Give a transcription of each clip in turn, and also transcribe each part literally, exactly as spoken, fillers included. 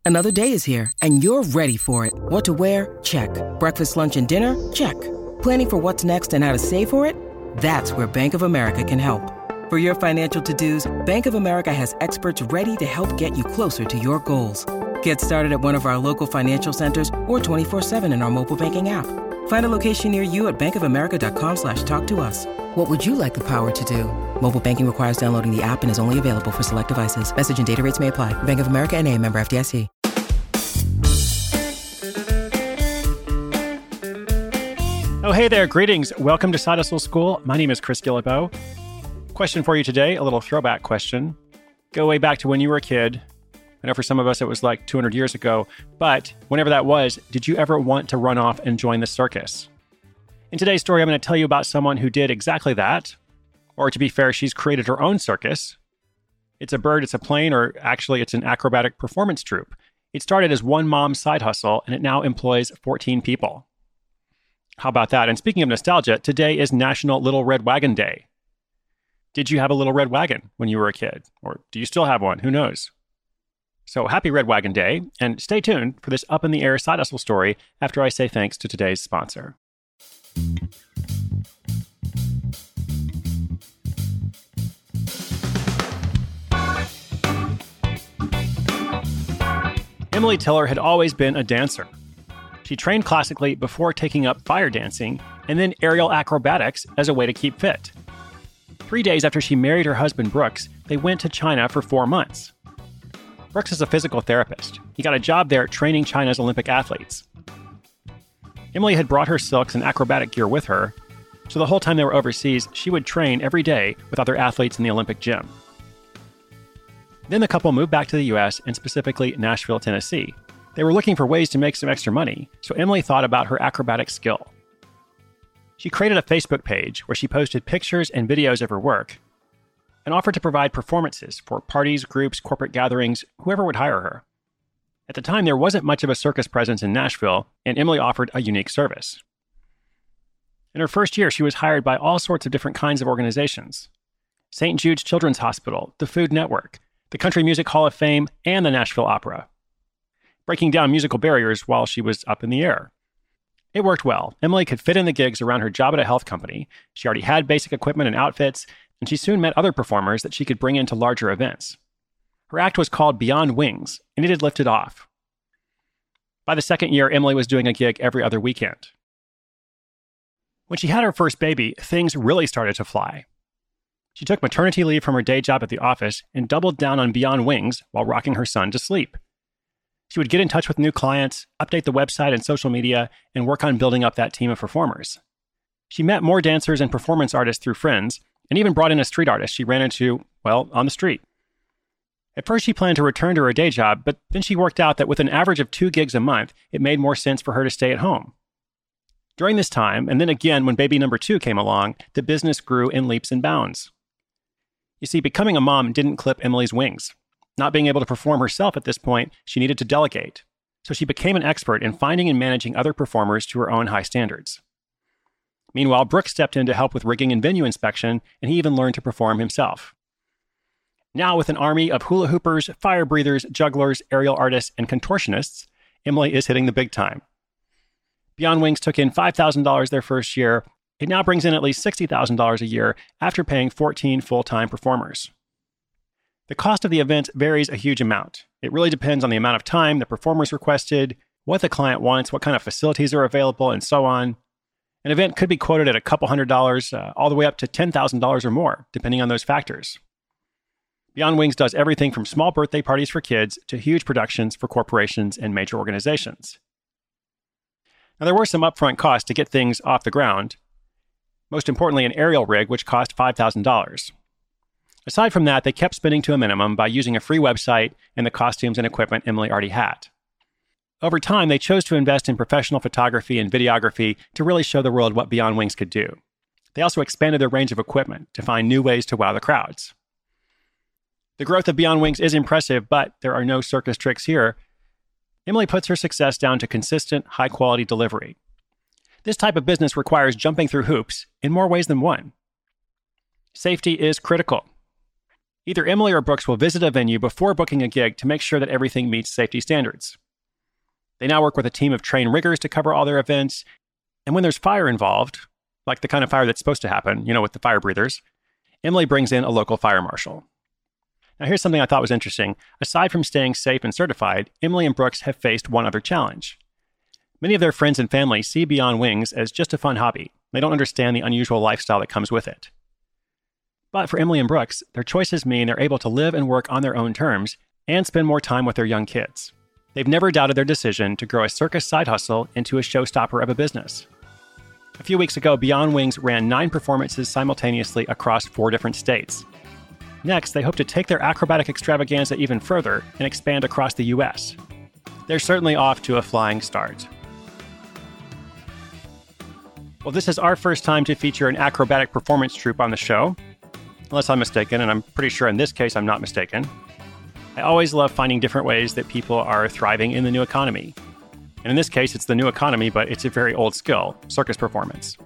Another day is here, and you're ready for it. What to wear? Check. Breakfast, lunch, and dinner? Check. Planning for what's next and how to save for it? That's where Bank of America can help. For your financial to-dos, Bank of America has experts ready to help get you closer to your goals. Get started at one of our local financial centers or twenty-four seven in our mobile banking app. Find a location near you at bankofamerica.com slash talk to us. What would you like the power to do? Mobile banking requires downloading the app and is only available for select devices. Message and data rates may apply. Bank of America N A, member F D I C. Oh, hey there. Greetings. Welcome to Side Hustle School. My name is Chris Guillebeau. Question for you today, a little throwback question. Go way back to when you were a kid. I know for some of us it was like two hundred years ago, but whenever that was, did you ever want to run off and join the circus? In today's story, I'm going to tell you about someone who did exactly that. Or to be fair, she's created her own circus. It's a bird, it's a plane, or actually it's an acrobatic performance troupe. It started as one mom's side hustle, and it now employs fourteen people. How about that? And speaking of nostalgia, today is National Little Red Wagon Day. Did you have a little red wagon when you were a kid? Or do you still have one? Who knows? So happy Red Wagon Day, and stay tuned for this up-in-the-air side hustle story after I say thanks to today's sponsor. Emily Tiller had always been a dancer. She trained classically before taking up fire dancing and then aerial acrobatics as a way to keep fit. Three days after she married her husband Brooks, they went to China for four months. Brooks is a physical therapist. He got a job there training China's Olympic athletes. Emily had brought her silks and acrobatic gear with her, so the whole time they were overseas, she would train every day with other athletes in the Olympic gym. Then the couple moved back to the U S and specifically Nashville, Tennessee. They were looking for ways to make some extra money, so Emily thought about her acrobatic skill. She created a Facebook page where she posted pictures and videos of her work and offered to provide performances for parties, groups, corporate gatherings, whoever would hire her. At the time, there wasn't much of a circus presence in Nashville, and Emily offered a unique service. In her first year, she was hired by all sorts of different kinds of organizations: Saint Jude's Children's Hospital, the Food Network, the Country Music Hall of Fame, and the Nashville Opera, breaking down musical barriers while she was up in the air. It worked well. Emily could fit in the gigs around her job at a health company. She already had basic equipment and outfits, and she soon met other performers that she could bring into larger events. Her act was called Beyond Wings, and it had lifted off. By the second year, Emily was doing a gig every other weekend. When she had her first baby, things really started to fly. She took maternity leave from her day job at the office and doubled down on Beyond Wings while rocking her son to sleep. She would get in touch with new clients, update the website and social media, and work on building up that team of performers. She met more dancers and performance artists through friends, and even brought in a street artist she ran into, well, on the street. At first, she planned to return to her day job, but then she worked out that with an average of two gigs a month, it made more sense for her to stay at home. During this time, and then again when baby number two came along, the business grew in leaps and bounds. You see, becoming a mom didn't clip Emily's wings. Not being able to perform herself at this point, she needed to delegate. So she became an expert in finding and managing other performers to her own high standards. Meanwhile, Brooks stepped in to help with rigging and venue inspection, and he even learned to perform himself. Now, with an army of hula hoopers, fire breathers, jugglers, aerial artists, and contortionists, Emily is hitting the big time. Beyond Wings took in five thousand dollars their first year. It now brings in at least sixty thousand dollars a year after paying fourteen full-time performers. The cost of the event varies a huge amount. It really depends on the amount of time the performers requested, what the client wants, what kind of facilities are available, and so on. An event could be quoted at a couple hundred dollars, uh, all the way up to ten thousand dollars or more, depending on those factors. Beyond Wings does everything from small birthday parties for kids to huge productions for corporations and major organizations. Now, there were some upfront costs to get things off the ground. Most importantly, an aerial rig, which cost five thousand dollars. Aside from that, they kept spending to a minimum by using a free website and the costumes and equipment Emily already had. Over time, they chose to invest in professional photography and videography to really show the world what Beyond Wings could do. They also expanded their range of equipment to find new ways to wow the crowds. The growth of Beyond Wings is impressive, but there are no circus tricks here. Emily puts her success down to consistent, high-quality delivery. This type of business requires jumping through hoops in more ways than one. Safety is critical. Either Emily or Brooks will visit a venue before booking a gig to make sure that everything meets safety standards. They now work with a team of trained riggers to cover all their events, and when there's fire involved, like the kind of fire that's supposed to happen, you know, with the fire breathers, Emily brings in a local fire marshal. Now here's something I thought was interesting. Aside from staying safe and certified, Emily and Brooks have faced one other challenge. Many of their friends and family see Beyond Wings as just a fun hobby. They don't understand the unusual lifestyle that comes with it. But for Emily and Brooks, their choices mean they're able to live and work on their own terms and spend more time with their young kids. They've never doubted their decision to grow a circus side hustle into a showstopper of a business. A few weeks ago, Beyond Wings ran nine performances simultaneously across four different states. Next, they hope to take their acrobatic extravaganza even further and expand across the U S. They're certainly off to a flying start. Well, this is our first time to feature an acrobatic performance troupe on the show. Unless I'm mistaken, and I'm pretty sure in this case I'm not mistaken. I always love finding different ways that people are thriving in the new economy. And in this case, it's the new economy, but it's a very old skill, circus performance.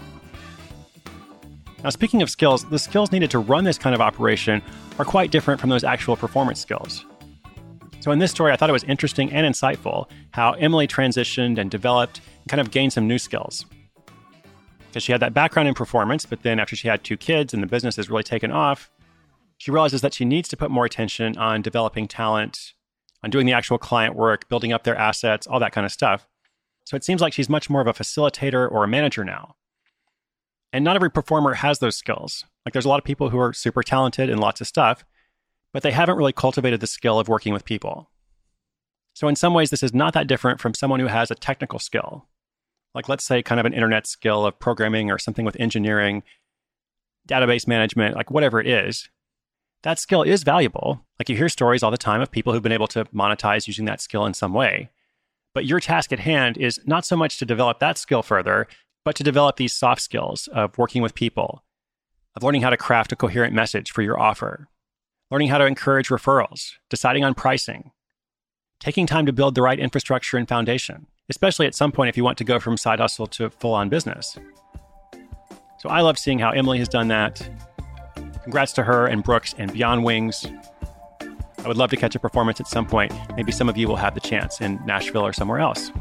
Now, speaking of skills, the skills needed to run this kind of operation are quite different from those actual performance skills. So in this story, I thought it was interesting and insightful how Emily transitioned and developed and kind of gained some new skills. Because she had that background in performance, but then after she had two kids and the business has really taken off, she realizes that she needs to put more attention on developing talent, on doing the actual client work, building up their assets, all that kind of stuff. So it seems like she's much more of a facilitator or a manager now. And not every performer has those skills. Like there's a lot of people who are super talented in lots of stuff, but they haven't really cultivated the skill of working with people. So in some ways, this is not that different from someone who has a technical skill. Like let's say kind of an internet skill of programming or something with engineering, database management, like whatever it is. That skill is valuable. Like you hear stories all the time of people who've been able to monetize using that skill in some way. But your task at hand is not so much to develop that skill further, but to develop these soft skills of working with people, of learning how to craft a coherent message for your offer, learning how to encourage referrals, deciding on pricing, taking time to build the right infrastructure and foundation, especially at some point if you want to go from side hustle to full-on business. So I love seeing how Emily has done that. Congrats to her and Brooks and Beyond Wings. I would love to catch a performance at some point. Maybe some of you will have the chance in Nashville or somewhere else.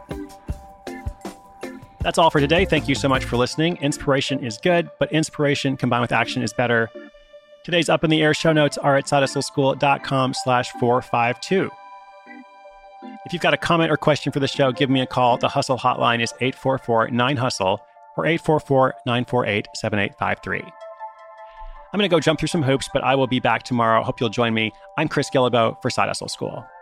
That's all for today. Thank you so much for listening. Inspiration is good, but inspiration combined with action is better. Today's Up in the Air show notes are at sidehustleschool.com slash 452. If you've got a comment or question for the show, give me a call. The Hustle hotline is eight four four nine hustle or eight four four nine four eight seven eight five three. I'm going to go jump through some hoops, but I will be back tomorrow. Hope you'll join me. I'm Chris Guillebeau for Side Hustle School.